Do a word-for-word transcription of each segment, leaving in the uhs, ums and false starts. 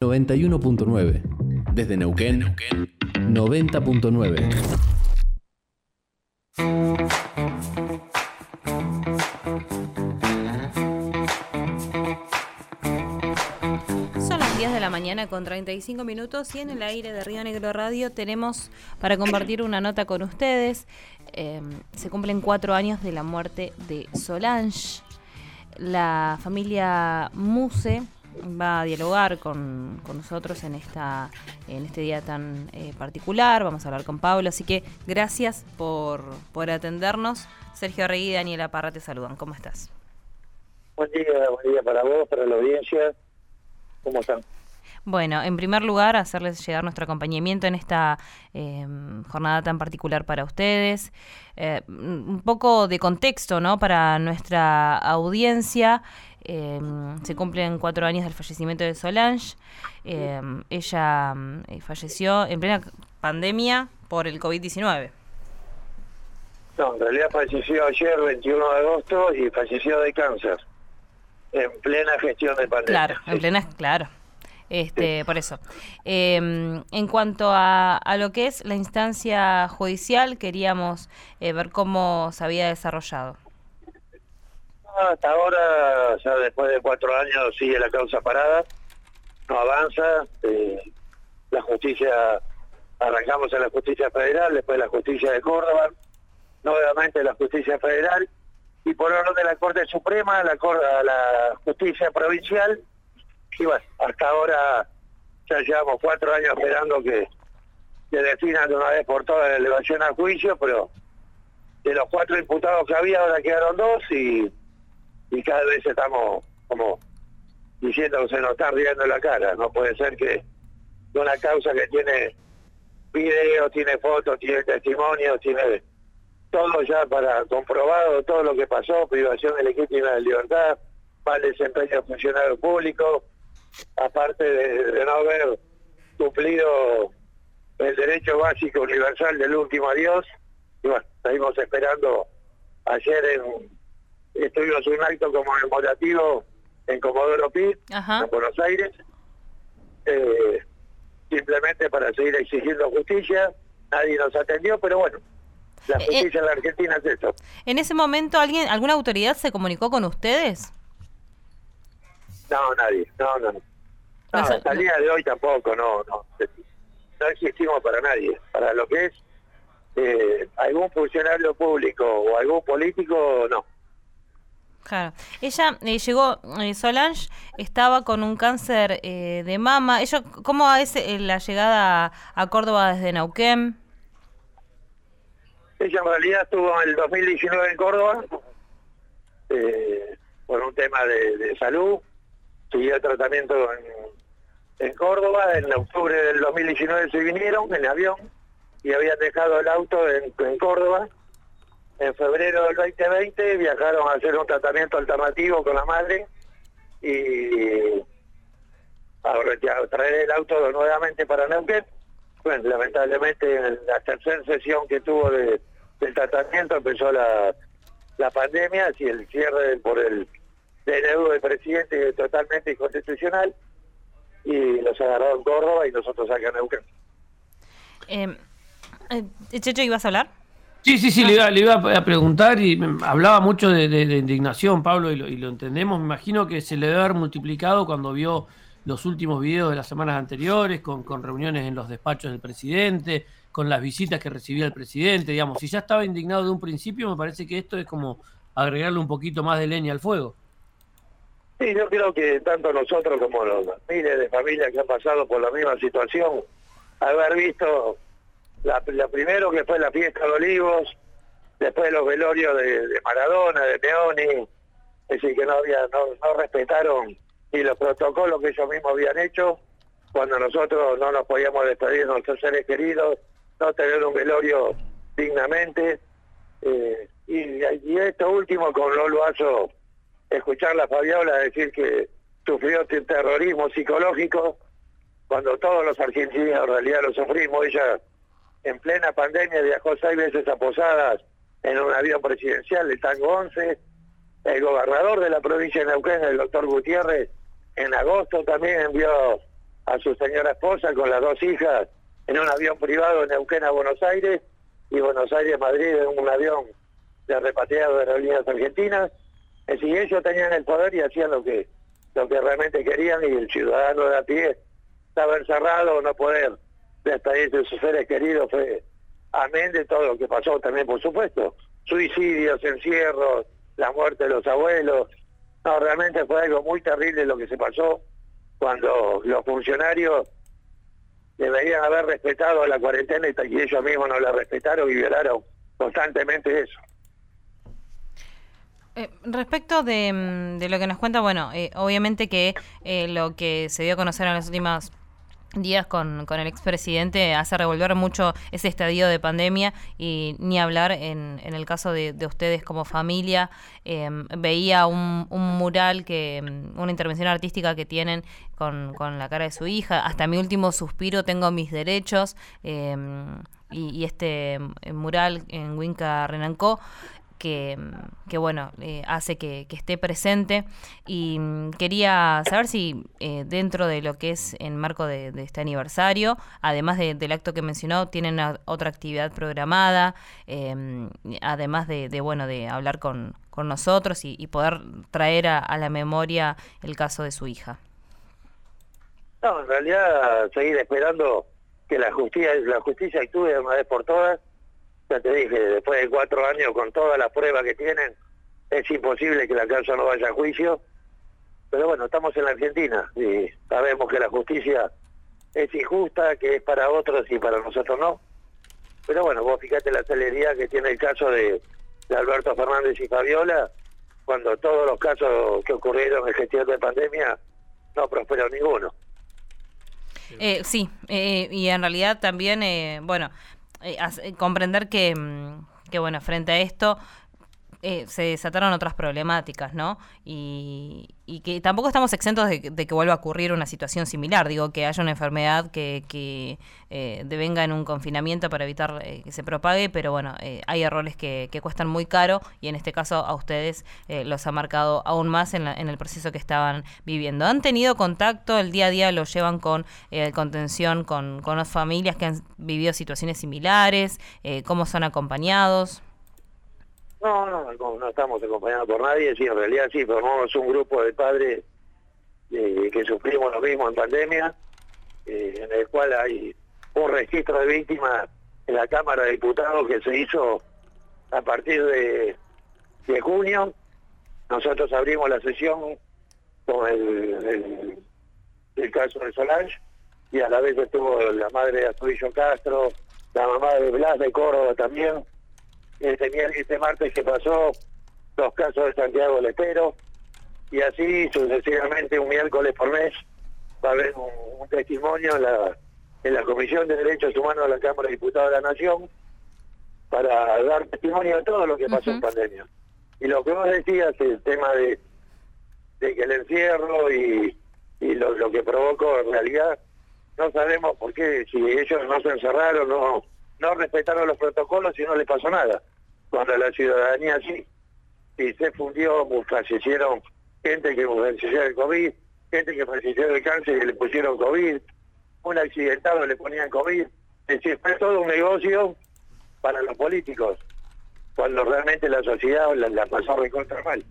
noventa y uno punto nueve. Desde Neuquén, noventa punto nueve. Son las diez de la mañana con treinta y cinco minutos y en el aire de Río Negro Radio tenemos para compartir una nota con ustedes. Eh, se cumplen cuatro años de la muerte de Solange. La familia Muse va a dialogar con, con nosotros en esta en este día tan eh, particular. Vamos a hablar con Pablo, así que gracias por, por atendernos. Sergio Arregui y Daniela Parra te saludan. ¿Cómo estás? Buen día, buen día para vos, para la audiencia. ¿Cómo están? Bueno, en primer lugar, hacerles llegar nuestro acompañamiento en esta eh, jornada tan particular para ustedes. Eh, un poco de contexto, ¿no?, para nuestra audiencia. Eh, se cumplen cuatro años del fallecimiento de Solange. Eh, ella eh, falleció en plena pandemia por el COVID diecinueve. No, en realidad falleció ayer, veintiuno de agosto, y falleció de cáncer. En plena gestión de pandemia. Claro, en plena, claro. Este, sí. Por eso. Eh, en cuanto a, a lo que es la instancia judicial, queríamos eh, ver cómo se había desarrollado. Hasta ahora, ya después de cuatro años, sigue la causa parada, no avanza. Eh, la justicia, arrancamos en la justicia federal, después la justicia de Córdoba, nuevamente la justicia federal, y por orden de la Corte Suprema, la, la justicia provincial. Y bueno, hasta ahora ya llevamos cuatro años esperando que, que definan de una vez por todas la elevación a juicio, pero de los cuatro imputados que había ahora quedaron dos y, y cada vez estamos como diciendo que se nos está riendo la cara. No puede ser que de una causa que tiene video, tiene fotos, tiene testimonios, tiene todo ya para comprobado, todo lo que pasó, privación de legítima de libertad, mal desempeño de funcionarios públicos, aparte de, de no haber cumplido el derecho básico universal del último adiós. Y bueno, seguimos esperando. Ayer en, estuvimos en un acto conmemorativo en Comodoro Pi, en Buenos Aires, eh, simplemente para seguir exigiendo justicia. Nadie nos atendió, pero bueno, la justicia eh, en la Argentina es eso. ¿En ese momento alguien, alguna autoridad se comunicó con ustedes? No, nadie, no, no. no hasta el día de hoy tampoco, no, no. No existimos para nadie. Para lo que es eh, algún funcionario público o algún político, no. Claro. Ella eh, llegó, eh, Solange estaba con un cáncer eh, de mama. Ella, ¿cómo es eh, la llegada a, a Córdoba desde Neuquén? Ella en realidad estuvo en el dos mil diecinueve en Córdoba eh, por un tema de, de salud. Siguió tratamiento en, en Córdoba. En octubre del dos mil diecinueve se vinieron en avión y habían dejado el auto en, en Córdoba. En febrero del veinte veinte viajaron a hacer un tratamiento alternativo con la madre y a traer el auto nuevamente para Neuquén. Bueno, lamentablemente en la tercera sesión que tuvo de, del tratamiento empezó la, la pandemia, así el cierre por el D N U del presidente totalmente inconstitucional, y los agarró en Córdoba y nosotros acá en Neuquén. Eh, eh, Checho, ¿ibas a hablar? Sí, sí, sí, ah. le, iba, le iba a preguntar y me hablaba mucho de, de, de indignación, Pablo, y lo, y lo entendemos. Me imagino que se le debe haber multiplicado cuando vio los últimos videos de las semanas anteriores, con, con reuniones en los despachos del presidente, con las visitas que recibía el presidente, digamos. Si ya estaba indignado de un principio, me parece que esto es como agregarle un poquito más de leña al fuego. Sí, yo creo que tanto nosotros como los miles de familias que han pasado por la misma situación, haber visto la, la primero que fue la fiesta de Olivos, después los velorios de, de Maradona, de Meoni, es decir, que no había, no, no respetaron ni los protocolos que ellos mismos habían hecho, cuando nosotros no nos podíamos despedir de nuestros seres queridos, no tener un velorio dignamente, eh, y, y esto último con Lolo Aso, escuchar a Fabiola decir que sufrió terrorismo psicológico, cuando todos los argentinos en realidad lo sufrimos. Ella en plena pandemia viajó seis veces a Posadas en un avión presidencial, el Tango once, el gobernador de la provincia de Neuquén, el doctor Gutiérrez, en agosto también envió a su señora esposa con las dos hijas en un avión privado de Neuquén a Buenos Aires y Buenos Aires a Madrid en un avión de repatriado de Aerolíneas Argentinas. Es decir, ellos tenían el poder y hacían lo que lo que realmente querían, y el ciudadano de a pie estaba encerrado o no poder despedirse de sus seres queridos. Fue amén de todo lo que pasó también, por supuesto, suicidios, encierros, la muerte de los abuelos. No, realmente fue algo muy terrible lo que se pasó cuando los funcionarios deberían haber respetado la cuarentena y ellos mismos no la respetaron y violaron constantemente eso. Eh, respecto de, de lo que nos cuenta, bueno, eh, obviamente que eh, lo que se dio a conocer en los últimos días con, con el expresidente hace revolver mucho ese estadio de pandemia, y ni hablar en, en el caso de, de ustedes como familia. Eh, veía un, un mural, que una intervención artística que tienen con, con la cara de su hija, hasta mi último suspiro tengo mis derechos, eh, y, y este mural en Winca Renancó, que, que bueno, eh, hace que, que esté presente, y mm, quería saber si eh, dentro de lo que es en marco de, de este aniversario, además de, del acto que mencionó, tienen a, otra actividad programada, eh, además de, de bueno de hablar con, con nosotros y, y poder traer a, a la memoria el caso de su hija. No, en realidad seguir esperando que la justicia, la justicia actúe de una vez por todas. Ya te dije, después de cuatro años con todas las pruebas que tienen, es imposible que la causa no vaya a juicio. Pero bueno, estamos en la Argentina y sabemos que la justicia es injusta, que es para otros y para nosotros no. Pero bueno, vos fíjate la celeridad que tiene el caso de, de Alberto Fernández y Fabiola, cuando todos los casos que ocurrieron en gestión de pandemia no prosperó ninguno. Eh, sí, eh, y en realidad también, eh, bueno... Eh, comprender que, que, bueno, frente a esto eh, se desataron otras problemáticas, ¿no? Y, y que tampoco estamos exentos de, de que vuelva a ocurrir una situación similar. Digo, que haya una enfermedad que, que eh, devenga en un confinamiento para evitar eh, que se propague, pero bueno, eh, hay errores que, que cuestan muy caro, y en este caso a ustedes eh, los ha marcado aún más en, la, en el proceso que estaban viviendo. ¿Han tenido contacto? ¿El día a día lo llevan con eh, contención con, con las familias que han vivido situaciones similares? Eh, ¿Cómo son acompañados? No, no, no, no estamos acompañados por nadie. Sí, en realidad sí, formamos un grupo de padres eh, que sufrimos lo mismo en pandemia, eh, en el cual hay un registro de víctimas en la Cámara de Diputados que se hizo a partir de, de junio. Nosotros abrimos la sesión con el, el, el caso de Solange, y a la vez estuvo la madre de Astudillo Castro, la mamá de Blas de Córdoba también. Este, este martes que pasó, los casos de Santiago del Estero, y así sucesivamente un miércoles por mes va a haber un, un testimonio en la, en la Comisión de Derechos Humanos de la Cámara de Diputados de la Nación, para dar testimonio de todo lo que pasó uh-huh. en pandemia. Y lo que vos decías, el tema de, de que el encierro y, y lo, lo que provocó, en realidad no sabemos por qué, si ellos no se encerraron, no no respetaron los protocolos y no les pasó nada. Cuando la ciudadanía sí, sí se fundió, fallecieron gente que falleció del COVID, gente que falleció del cáncer y le pusieron COVID, un accidentado le ponían COVID. Es decir, fue todo un negocio para los políticos, cuando realmente la sociedad la, la pasó recontra mal.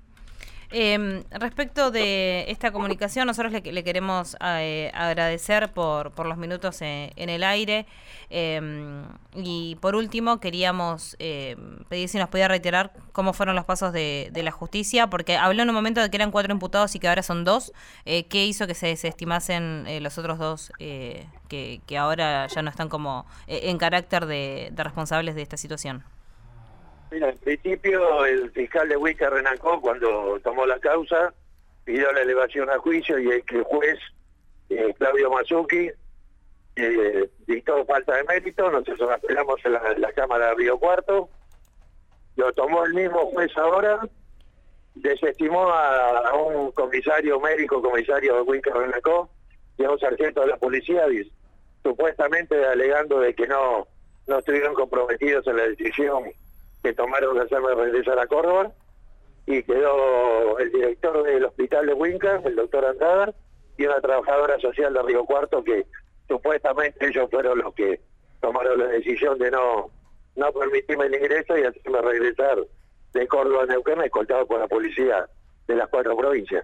Eh, respecto de esta comunicación, nosotros le, le queremos eh, agradecer por, por los minutos en, en el aire, eh, y por último queríamos eh, pedir si nos podía reiterar cómo fueron los pasos de, de la justicia, porque habló en un momento de que eran cuatro imputados y que ahora son dos. Eh, ¿Qué hizo que se desestimasen eh, los otros dos eh, que, que ahora ya no están como eh, en carácter de, de responsables de esta situación? Mira, en principio el fiscal de Winca Renancó, cuando tomó la causa, pidió la elevación a juicio, y el que el juez, eh, Claudio Mazzucchi, eh, dictó falta de mérito. Nosotros apelamos en la, en la Cámara de Río Cuarto, lo tomó el mismo juez ahora, desestimó a, a un comisario médico, comisario de Winca Renancó, y a un sargento de la policía, supuestamente alegando de que no, no estuvieron comprometidos en la decisión que tomaron de hacerme regresar a Córdoba, y quedó el director del hospital de Winca, el doctor Andrada, y una trabajadora social de Río Cuarto, que supuestamente ellos fueron los que tomaron la decisión de no no permitirme el ingreso y hacerme regresar de Córdoba a Neuquén, escoltado por la policía de las cuatro provincias.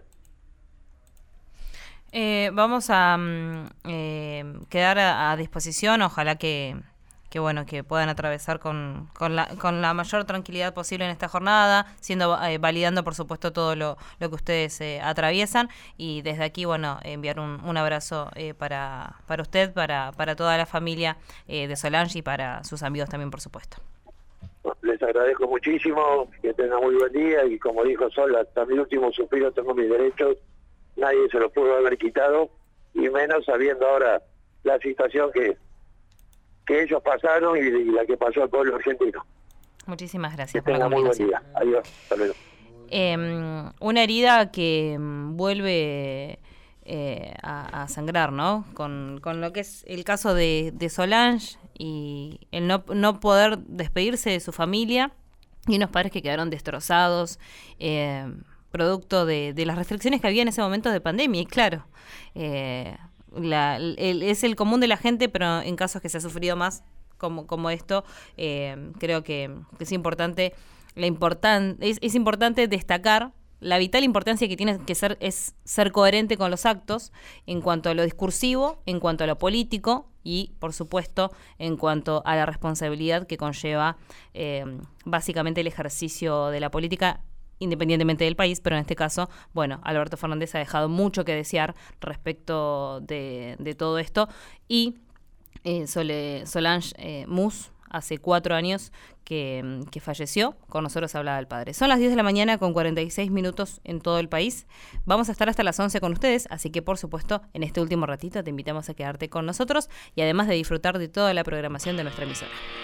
Eh, vamos a mm, eh, quedar a, a disposición, ojalá que, que bueno que puedan atravesar con, con, la, con la mayor tranquilidad posible en esta jornada, siendo eh, validando por supuesto todo lo, lo que ustedes eh, atraviesan, y desde aquí bueno enviar un, un abrazo eh, para, para usted, para, para toda la familia eh, de Solange y para sus amigos también por supuesto. Les agradezco muchísimo, que tengan muy buen día, y como dijo Sol, hasta mi último suspiro tengo mis derechos, nadie se los pudo haber quitado, y menos sabiendo ahora la situación que que ellos pasaron y, y la que pasó al pueblo argentino. Muchísimas gracias que por la tengan muy buen comunicación. día. Adiós. Hasta luego. Eh, una herida que mm, vuelve eh, a, a sangrar, ¿no? Con, con lo que es el caso de, de Solange y el no, no poder despedirse de su familia y unos padres que quedaron destrozados, eh, producto de, de las restricciones que había en ese momento de pandemia. Y claro, eh, la, el, es el común de la gente, pero en casos que se ha sufrido más como, como esto, eh, creo que, que es importante la importan, es, es importante destacar la vital importancia que tiene que ser es ser coherente con los actos en cuanto a lo discursivo, en cuanto a lo político y, por supuesto, en cuanto a la responsabilidad que conlleva eh, básicamente el ejercicio de la política, independientemente del país, pero en este caso, bueno, Alberto Fernández ha dejado mucho que desear respecto de, de todo esto, y eh, Sole, Solange eh, Mus, hace cuatro años que, que falleció. Con nosotros hablaba el padre. Son las diez de la mañana con cuarenta y seis minutos en todo el país. Vamos a estar hasta las once con ustedes, así que por supuesto en este último ratito te invitamos a quedarte con nosotros y además de disfrutar de toda la programación de nuestra emisora.